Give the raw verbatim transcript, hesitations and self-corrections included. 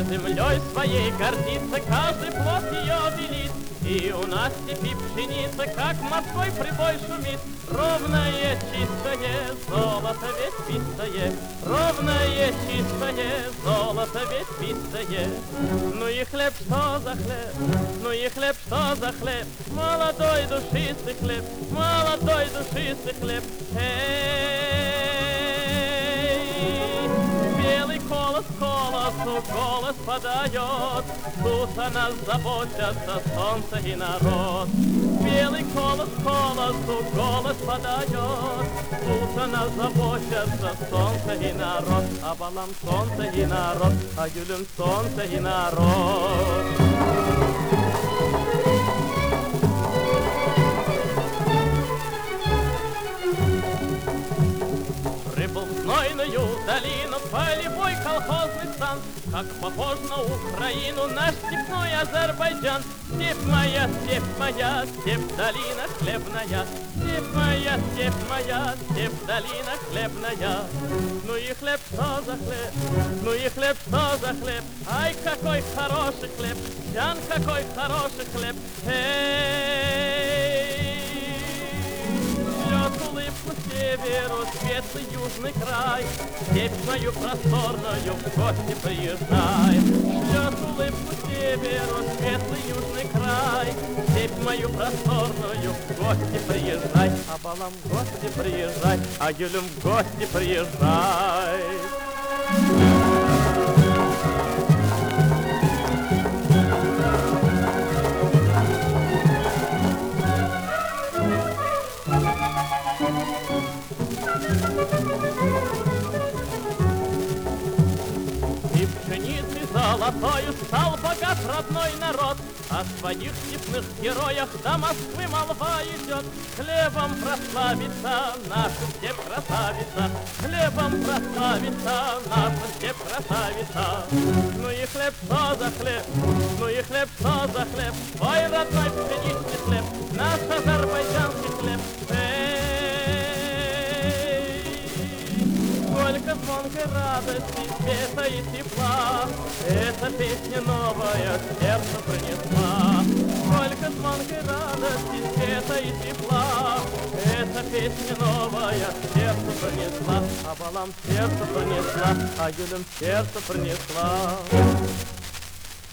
землей своей гордится, каждый плод ее велит. И у нас степи пшеница, как морской прибой шумит. Ровное, чистое золото ведь пистое, ровное, чистое золото ведь пистое. Ну и хлеб, что за хлеб, ну и хлеб, что за хлеб, молодой душистый хлеб, молодой душистый хлеб. Эй, белый колос колосу голос подает, тут о нас заботятся солнце и народ. Белый колос колосу голос подает, тут о нас заботятся солнце и народ. А балам солнце и народ, а гюлем солнце и народ. Прибыл в знойную долину полевой колхозный стан, как похож на Украину наш степной Азербайджан. Степь моя, степь моя, степь долина хлебная, степь моя, степь моя, степь долина хлебная. Ну и хлеб, что за хлеб, ну и хлеб, что за хлеб, ай, какой хороший хлеб, Ян, какой хороший хлеб. Эй, шлет улыбку северу светлый южный край, степь мою просторную в гости приезжай. Шлет улыбку северу светлый южный край, степь мою просторную в гости приезжай. А балам в гости приезжай, а Юлем в гости приезжай. И пшеницы золотою стал богат родной народ, о своих степных героях до Москвы молва идет. Хлебом прославится наша степь красавица, хлебом прославится наша степь красавица. Ну и хлеб, что за хлеб, ну и хлеб, что за хлеб, твой родной пшеничный хлеб, наш азербайджанский хлеб. Сколько звонкой радости, света и тепла эта песня новая сердце принесла. Сколько звонкой радости, света и тепла эта песня новая сердце принесла. А балам сердце принесла, а Юлем сердце принесла.